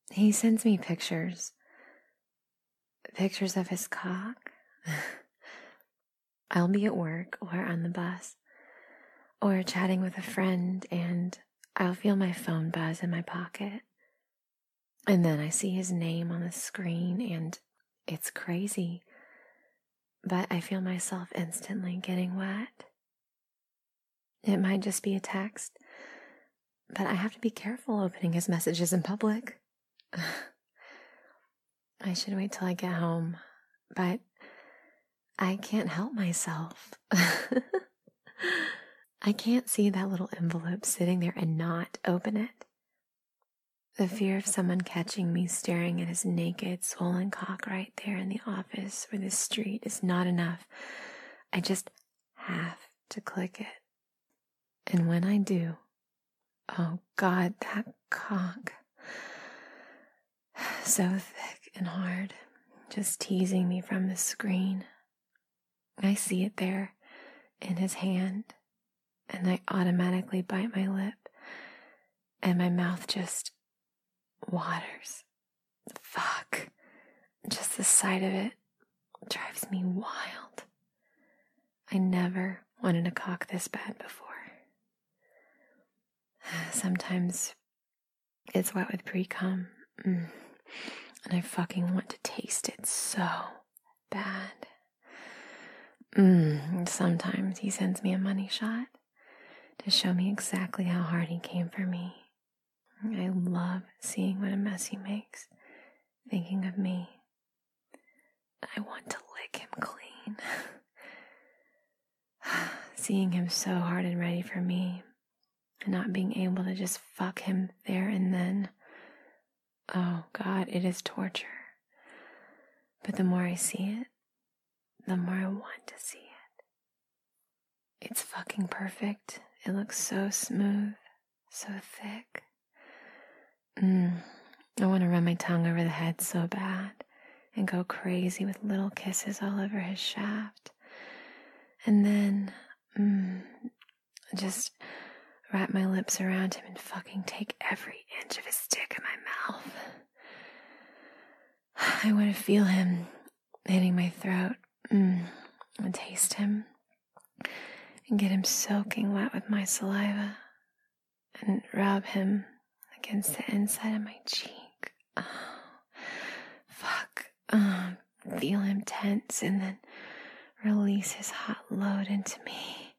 He sends me pictures of his cock. I'll be at work or on the bus or chatting with a friend, and I'll feel my phone buzz in my pocket. And then I see his name on the screen, and it's crazy, but I feel myself instantly getting wet. It might just be a text, but I have to be careful opening his messages in public. I should wait till I get home, but I can't help myself. I can't see that little envelope sitting there and not open it. The fear of someone catching me staring at his naked, swollen cock right there in the office or the street is not enough. I just have to click it. And when I do, oh God, that cock. So thick and hard, just teasing me from the screen. I see it there in his hand, and I automatically bite my lip, and my mouth just waters. Fuck. Just the sight of it drives me wild. I never wanted a cock this bad before. Sometimes it's wet with pre-cum, and I fucking want to taste it so bad. Sometimes he sends me a money shot to show me exactly how hard he came for me. I love seeing what a mess he makes, thinking of me. I want to lick him clean. Seeing him so hard and ready for me, and not being able to just fuck him there and then. Oh God, it is torture. But the more I see it, the more I want to see it. It's fucking perfect. It looks so smooth, so thick. I want to run my tongue over the head so bad and go crazy with little kisses all over his shaft. And then, just wrap my lips around him and fucking take every inch of his dick in my mouth. I want to feel him hitting my throat, and taste him, and get him soaking wet with my saliva, and rub him against the inside of my cheek. Oh, fuck. Feel him tense and then release his hot load into me.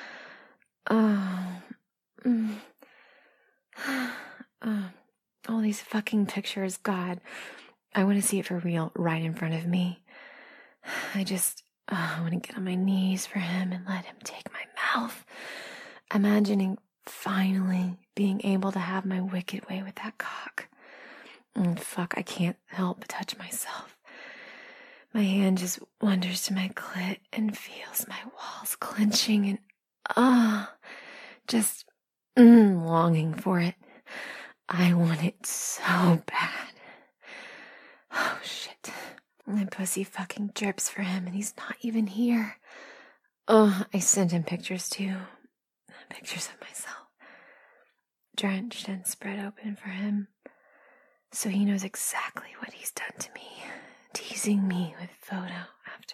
All these fucking pictures, God. I want to see it for real right in front of me. I want to get on my knees for him and let him take my mouth. Imagining finally being able to have my wicked way with that cock. Fuck, I can't help but touch myself. My hand just wanders to my clit and feels my walls clenching and, just longing for it. I want it so bad. Oh shit. My pussy fucking drips for him and he's not even here. I sent him pictures too. Pictures of myself. Drenched and spread open for him. So he knows exactly what he's done to me. Teasing me with photo after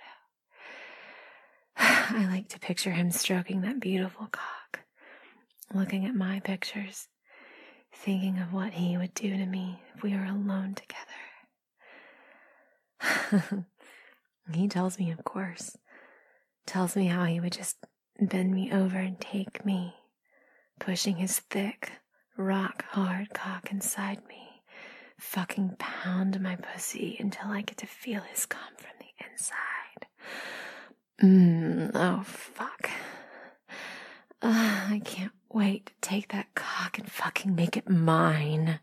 photo. I like to picture him stroking that beautiful cock. Looking at my pictures. Thinking of what he would do to me if we were alone together. He tells me, of course. Tells me how he would just bend me over and take me, pushing his thick, rock-hard cock inside me, fucking pound my pussy until I get to feel his cum from the inside. Oh, fuck. I can't wait to take that cock and fucking make it mine.